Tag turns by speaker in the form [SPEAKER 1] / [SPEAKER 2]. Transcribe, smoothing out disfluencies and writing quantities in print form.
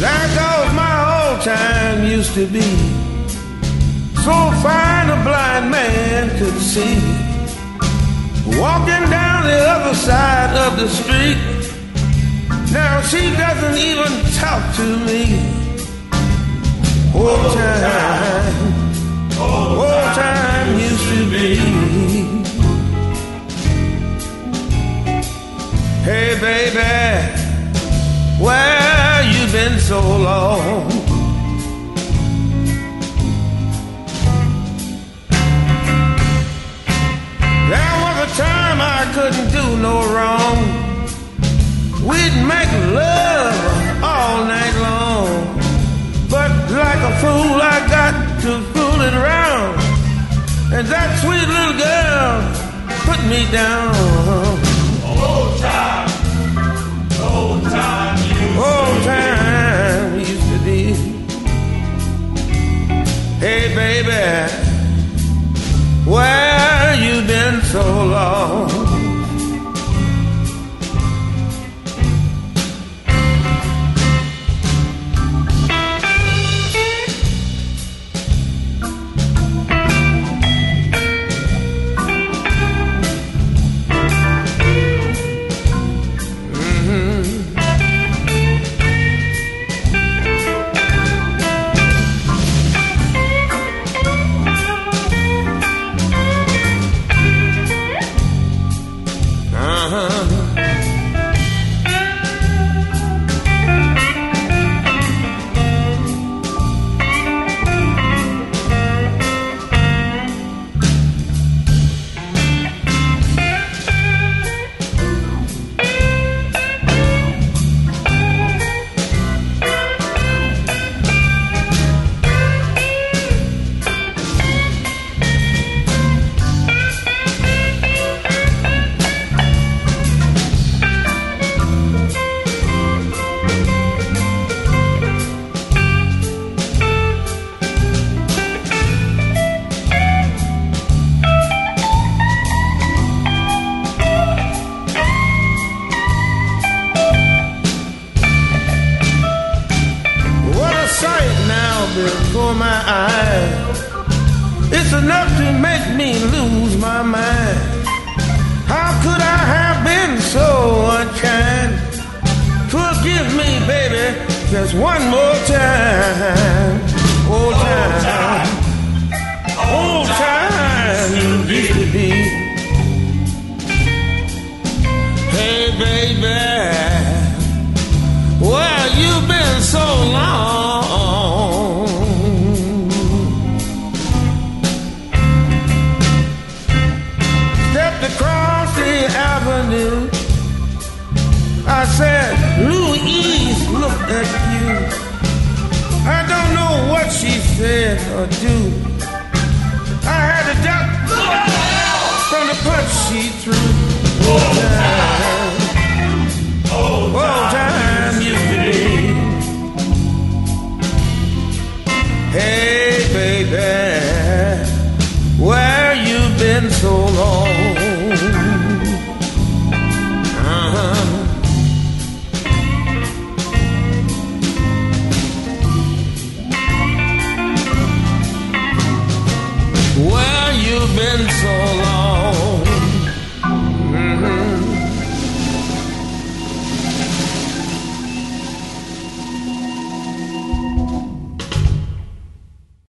[SPEAKER 1] There goes my old time used to be, so fine a blind man could see. Walking down the other side of the street, now she doesn't even talk to me. Old time used to be. Hey baby, where you been so long? There was a time I couldn't do no wrong. We'd make love all night long, but like a fool I got to fooling around, and that sweet little girl put me down. Old time used to be. Hey baby, where you been so long? Before my eyes, it's enough to make me lose my mind. How could I have been so unkind? Forgive me, baby, just one more time. Old time used to be. Hey baby, well, you've been so long. Across the avenue, I said, Louise, look at you. I don't know what she said or do. I had to duck from the punch she threw.